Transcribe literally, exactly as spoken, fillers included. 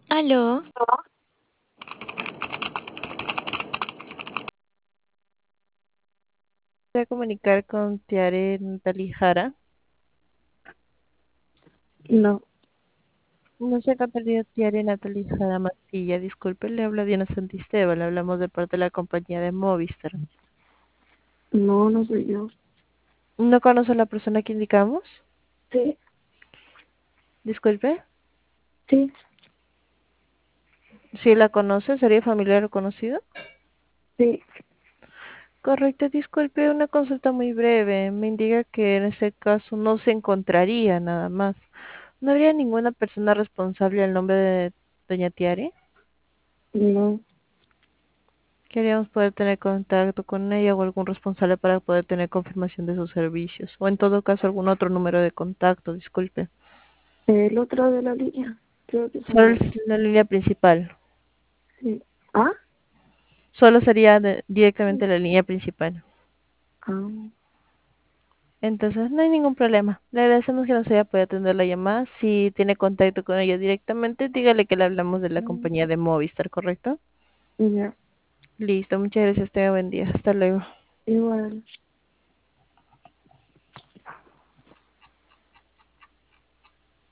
Aló, Voy a comunicar con Tiare Natalie Jara. No, No sé, Natalia Tiare Natalie Jara Mantilla. Disculpe, le habla Diana Santisteba. Le hablamos de parte de la compañía de Movistar. no, no soy yo. ¿No conoce a la persona que indicamos? Sí, Disculpe. sí, Si la conoce, ¿sería familiar o conocido? sí. Correcto, disculpe, una consulta muy breve. Me indica que en este caso no se encontraría nada más. ¿No habría ninguna persona responsable al nombre de doña Tiare? No, Queríamos poder tener contacto con ella o algún responsable para poder tener confirmación de sus servicios. O en todo caso algún otro número de contacto, disculpe. el otro de la línea. Creo que Solo son. es la línea principal. Sí. ¿Ah? Solo sería de- directamente la línea principal. Ah, Entonces no hay ningún problema. Le agradecemos que nos haya podido atender la llamada. Si tiene contacto con ella directamente, dígale que le hablamos de la compañía de Movistar, ¿correcto? ya, Listo, muchas gracias. Tenga buen día. Hasta luego. igual.